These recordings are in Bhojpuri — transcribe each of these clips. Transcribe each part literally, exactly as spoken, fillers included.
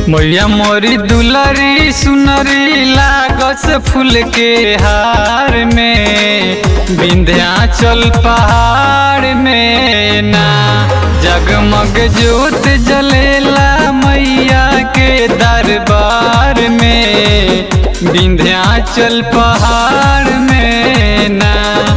मैया मोरी दुलरी सुनरी लागस फूल के हार में, विंध्याचल पहाड़ में ना जगमग ज्योत जलेला मैया के दरबार में, विंध्याचल पहाड़ में ना।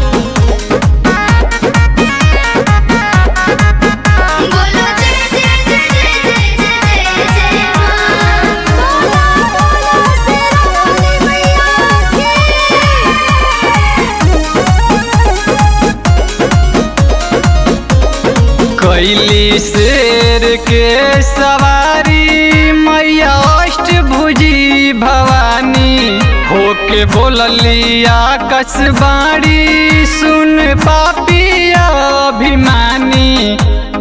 कैली शेर के सवारी मैया अष्टभुजी भवानी, होके बोलली आकाश बाड़ी सुन पापी अभिमानी।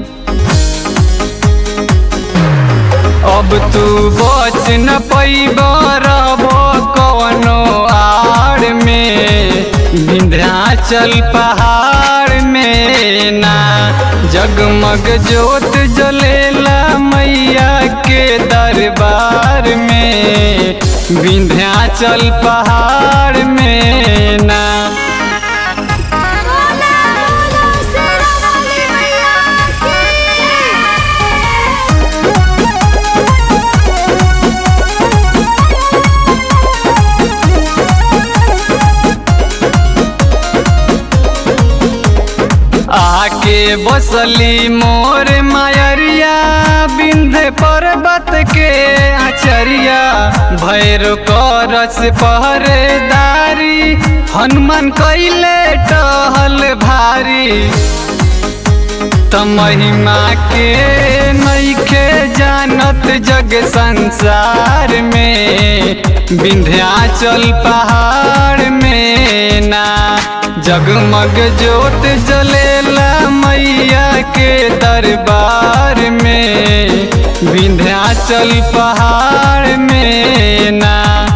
अब तू बच न पैब रहबो कवनो आड़ में, विंध्याचल पहाड़ में ना जगमग ज्योत जलेला मैया के दरबार में, विंध्याचल पहाड़ में ना। आके बसली मोर मायरिया विंध्य पर्वत के आचरिया, भैरव करस पहरेदारी हनुमान कैले टहल भारी। त महिमा के नइखे जानत जग संसार में, विंध्याचल पहाड़ में ना जगमग ज्योत जलेला मैया के दरबार में, विंध्याचल पहाड़ में ना।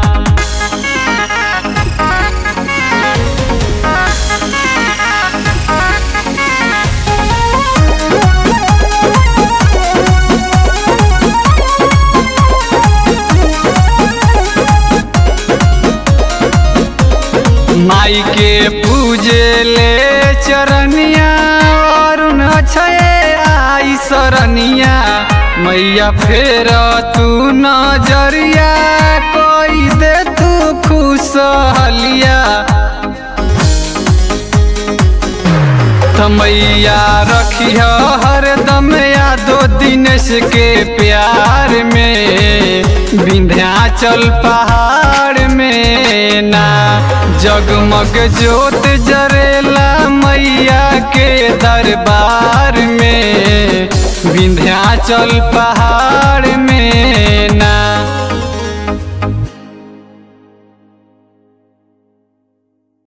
माई के पूजे ले चरनिया अरुण अक्षय आई सरनिया, मैया फेर तू नजरिया कोई दे तू खुशहलिया। मैया रखिया हरदम यादो दिनेश के प्यार में, विंध्याचल पहाड़ में ना जगमग ज्योत जरेला मैया के दरबार में, विंध्याचल पहाड़